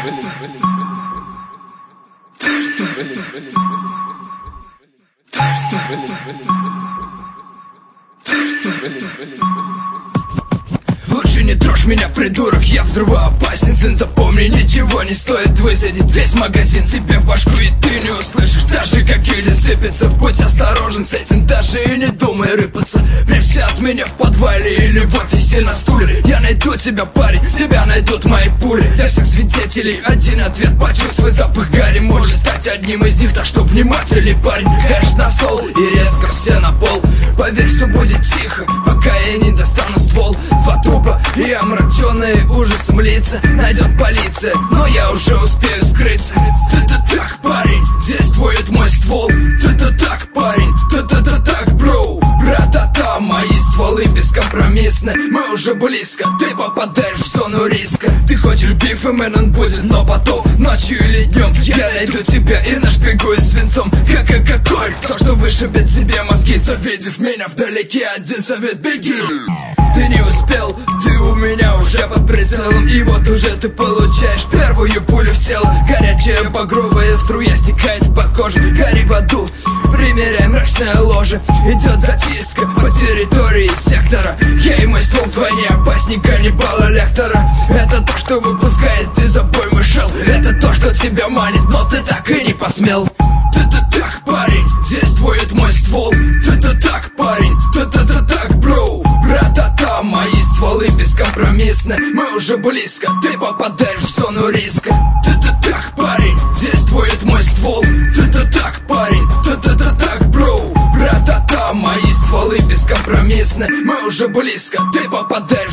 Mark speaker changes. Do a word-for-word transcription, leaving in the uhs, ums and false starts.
Speaker 1: Лучше не трожь меня, придурок, я взрывоопасен. Сын, запомни, ничего не стоит высадить весь магазин тебе в башку, и ты не услышишь даже как или сыпется. Будь осторожен с этим, даже и не думай рыпаться. Прячься от меня в подвале или в офисе на стуле. Я найду тебя, парень, тебя найдут мои пули. Для всех свидетелей один ответ: почувствуй запах гари. Можешь стать одним из них, так что внимательный, парень. Хэш на стол и резко все на пол. Поверь, все будет тихо, пока я не достану ствол. Два трупа и омраченные ужасом лица найдет полиция, но я уже успею скрыться. Ты-то так, парень, здесь твой это мой ствол. Ты-то так, парень, ты-то так, бро. Ра-та-та, мои стволы бескомпромиссны. Мы уже близко, ты попадаешь в зону риска. Ты хочешь биф, и мэн, он будет, но потом, ночью или днем, я найду тебя и нашпигую свинцом. Ка-ка-ка-коль, то, что вышибет тебе мозги. Завидев меня вдалеке, один совет: беги. Ты не успел, ты у меня уже под прицелом, и вот уже ты получаешь первую пулю в тело. Горячая багровая струя стекает по коже. Гори в аду, примеряй мрачное ложе. Идет зачистка по территории сектора. Я и мой ствол вдвойне опасней каннибала Лектора. Это то, что выпускает из обоймы шел. Это то, что тебя манит, но ты так и не посмел. Ты-то так, парень, здесь твой это мой ствол. Ты-то так, парень, ты-то так, бро. Ра-та-та, мои стволы бескомпромиссны. Мы уже близко, ты попадаешь в зону риска. Ты-то так, парень, здесь твой это мой ствол. Ты-то так, парень, ты-то так, бро. Ра-та-та, мои стволы бескомпромиссны. Мы уже близко, ты попадаешь